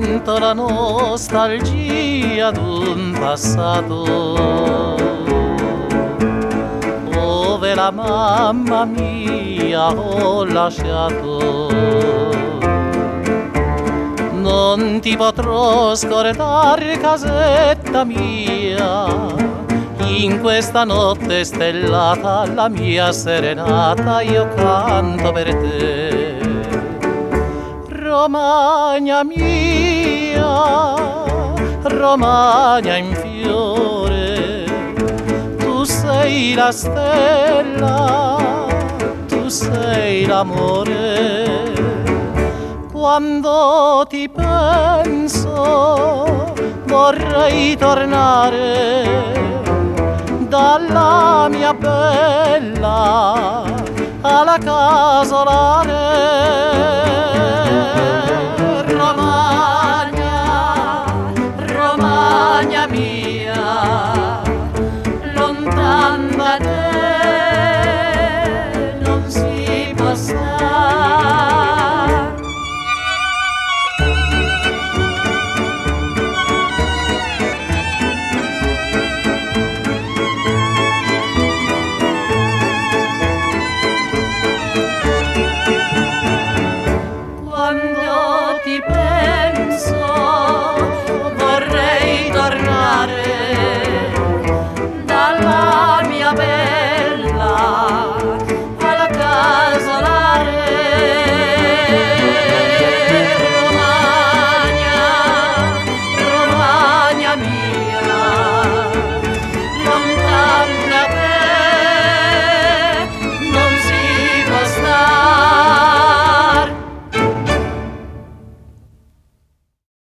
sento la nostalgia d'un passato dove la mamma mia ho lasciato. Non ti potrò scordare, casetta mia, in questa notte stellata la mia serenata io canto per te. Romagna mia, Romagna in fiore, tu sei la stella, tu sei l'amore. Quando ti penso vorrei tornare dalla mia bella alla casolare.